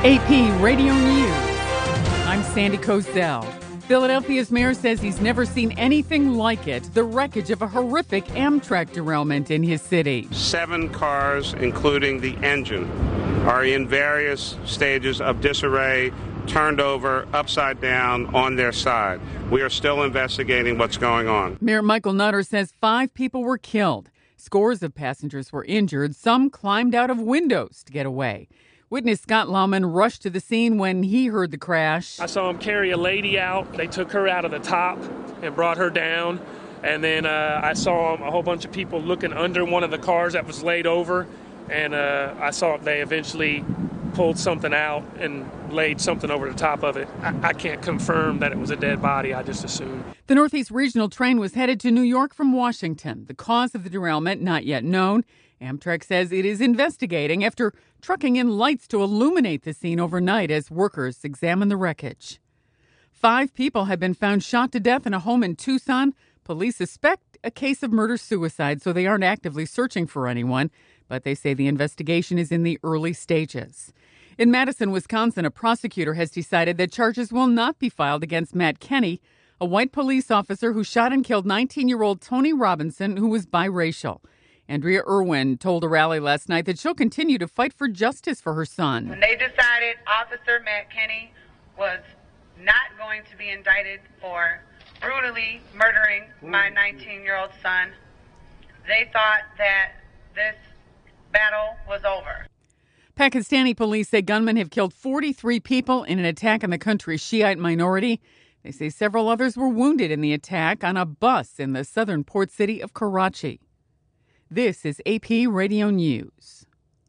AP Radio News. I'm Sandy Kozel. Philadelphia's mayor says he's never seen anything like it, the wreckage of a horrific Amtrak derailment in his city. 7 cars, including the engine, are in various stages of disarray, turned over, upside down, on their side. We are still investigating what's going on. Mayor Michael Nutter says 5 people were killed. Scores of passengers were injured. Some climbed out of windows to get away. Witness Scott Lauman rushed to the scene when he heard the crash. I saw him carry a lady out. They took her out of the top and brought her down. And then I saw a whole bunch of people looking under one of the cars that was laid over. And I saw they eventually pulled something out and laid something over the top of it. I can't confirm that it was a dead body. I just assumed. The Northeast Regional train was headed to New York from Washington. The cause of the derailment not yet known. Amtrak says it is investigating after trucking in lights to illuminate the scene overnight as workers examine the wreckage. 5 people have been found shot to death in a home in Tucson. Police suspect a case of murder-suicide, so they aren't actively searching for anyone, but they say the investigation is in the early stages. In Madison, Wisconsin, a prosecutor has decided that charges will not be filed against Matt Kenny, a white police officer who shot and killed 19-year-old Tony Robinson, who was biracial. Andrea Irwin told a rally last night that she'll continue to fight for justice for her son. When they decided Officer Matt Kenny was not going to be indicted for brutally murdering my 19-year-old son, they thought that this battle was over. Pakistani police say gunmen have killed 43 people in an attack on the country's Shiite minority. They say several others were wounded in the attack on a bus in the southern port city of Karachi. This is AP Radio News.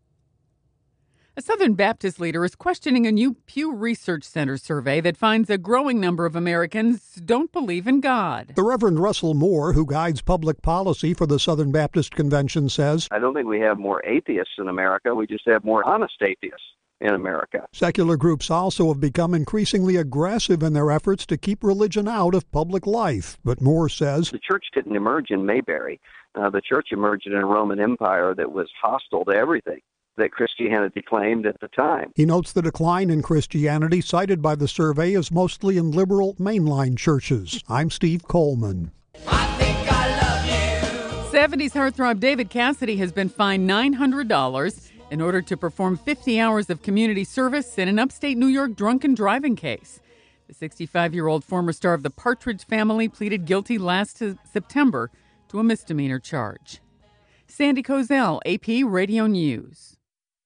A Southern Baptist leader is questioning a new Pew Research Center survey that finds a growing number of Americans don't believe in God. The Reverend Russell Moore, who guides public policy for the Southern Baptist Convention, says, I don't think we have more atheists in America. We just have more honest atheists in America. Secular groups also have become increasingly aggressive in their efforts to keep religion out of public life. But Moore says, the church didn't emerge in Mayberry. The church emerged in a Roman Empire that was hostile to everything that Christianity claimed at the time. He notes the decline in Christianity cited by the survey is mostly in liberal mainline churches. I'm Steve Coleman. I think I love you. 70s heartthrob David Cassidy has been fined $900 in order to perform 50 hours of community service in an upstate New York drunken driving case. The 65-year-old former star of the Partridge Family pleaded guilty last September to a misdemeanor charge. Sandy Kozel, AP Radio News.